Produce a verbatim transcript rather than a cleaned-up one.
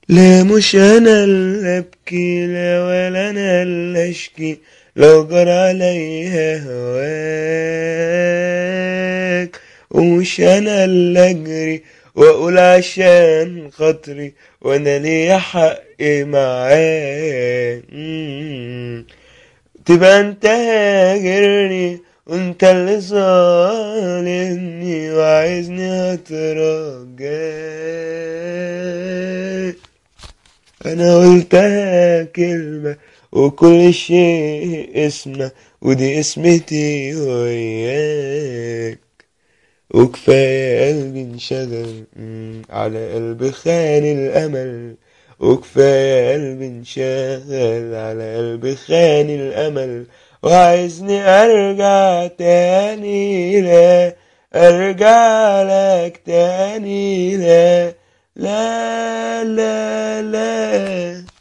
لا مش انا اللي ابكي، لا ولا انا اللي اشكي، لو جرى عليا هواك. ومش انا اللي اجري واقول عشان خاطري وانا ليا حق معاك. مم. تبقى انت هاجرني وانت اللي ظالمني وعايزني اتراجع. انا قلتها كلمة وكل شيء اسمه، ودي اسمتي وياك. وكفاية قلبي انشغل مم، على قلب خان الأمل. وكفاية قلبي انشغل على قلب خان الأمل، وعايزني أرجع تاني، لا أرجع لك تاني، لا لا لا لا.